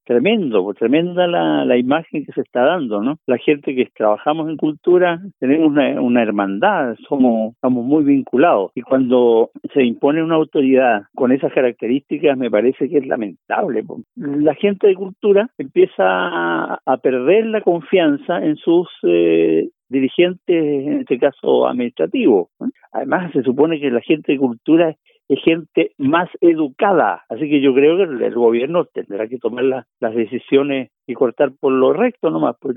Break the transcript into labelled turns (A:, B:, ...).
A: tremendo, pues, tremenda la imagen que se está dando, ¿no? La gente que trabajamos en cultura tenemos una hermandad, estamos muy vinculados. Y cuando se impone una autoridad con esas características, me parece que es lamentable, pues. La gente de cultura empieza a perder la confianza en sus dirigentes, en este caso administrativos, ¿no? Además, se supone que la gente de cultura es gente más educada, así que yo creo que el gobierno tendrá que tomar las decisiones y cortar por lo recto nomás, pues